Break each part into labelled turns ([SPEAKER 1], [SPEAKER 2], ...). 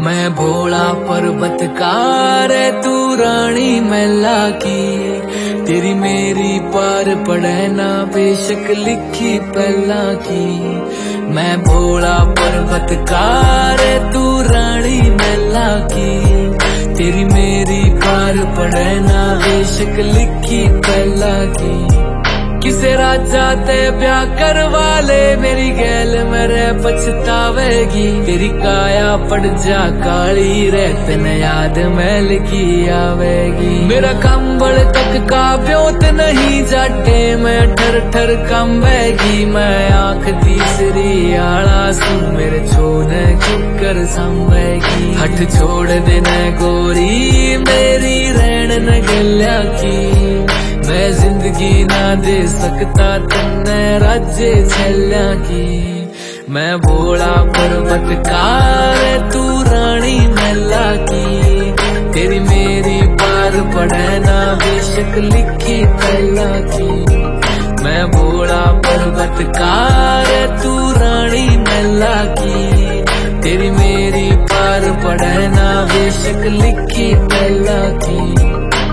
[SPEAKER 1] मैं भोला पर्वतकार है तू रानी मैला की। तेरी मेरी पार पड़े ना बेशक लिखी पहला की। मैं भोला पर्वतकार है तू रानी मैला की। तेरी मेरी पार पड़े ना बेशक लिखी पहला की। किसे राजा ते ब्याह करवा ले मेरी गैल मेरे पछतावेगी। तेरी काया पड़ जा काली रहतन याद मैल की आवेगी। मेरा कंबल तक का ब्योत नहीं जाटे मैं ठर ठर कंबेगी। मैं आंख तीसरी आला सू मेरे छोने चुकर संभेगी। हट छोड़ देना गोरी मेरी रहन न गल्या की। मैं जिंदगी ना दे सकता तन्ने राज्य छल्या की। मैं भोला पर्वतकार है तू रानी मैला की। तेरी मेरी पार पड़े ना बेशक लिखी पहला की। मैं भोला पर्वतकार है तू रानी मैला की। तेरी मेरी पार पड़े ना बेशक लिखी पहला की।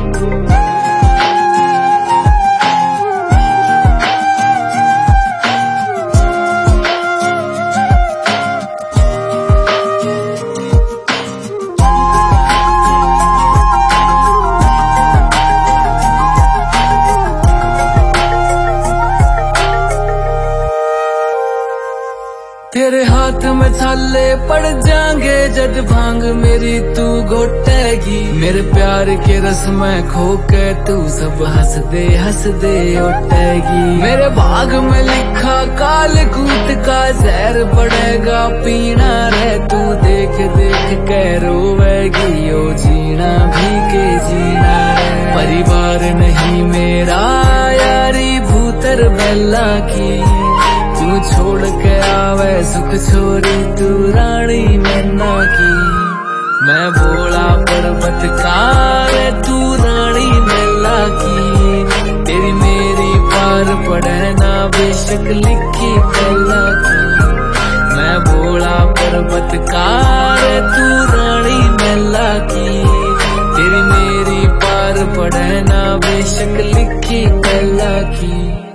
[SPEAKER 1] तेरे हाथ में छाले पड़ जाएंगे जद भांग मेरी तू घोटेगी। मेरे प्यार के रस में खो के तू सब हंस दे उठेगी। मेरे भाग में लिखा काल कूट का जहर पड़ेगा पीना रे तू। देख देख के रोवेगी ओ जीना भी के जीना रे। परिवार नहीं मेरा यारी भूतर बेला की। तू छोड़ के आवे सुख छोरी तू रानी मैना की। मैं भोला पर्वतकार है तू रानी मैला की। तेरी मेरी पार पड़े ना बेशक लिखी पहला की। मैं भोला पर्वतकार है तू रानी मैला की। तेरी मेरी पार पड़े ना बेशक लिखी पहला की।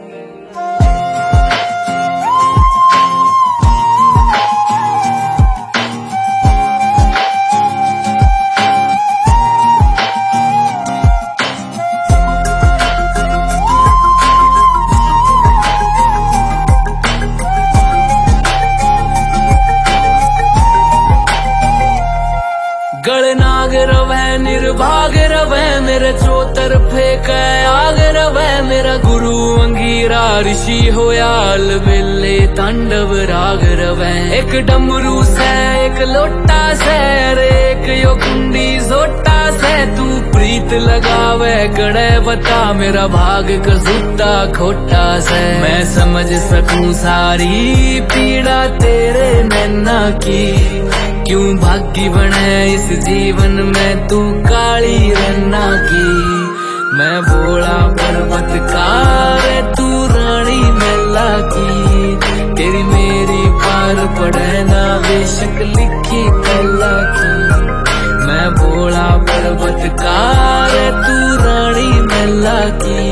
[SPEAKER 1] गलनाग रवे निर्भाग रवे मेरे चौतरफे कै आग रवे। मेरा गुरु अंगीरा ऋषि होयाल बेले तांडव राग रवे। एक डमरू से एक लोटा से एक यो कुंडी जोटा से। तू प्रीत लगावे गड़े बता मेरा भाग कसूता खोटा से। मैं समझ सकूं सारी पीड़ा तेरे नैना की। क्यों भागी बने इस जीवन में तू काली रन्ना की। मैं भोला पर्वतकार है तू रानी मैला की। तेरी मेरी पार पड़े ना बेशक लिखी पहला की। मैं भोला पर्वतकार है तू रानी मैला की।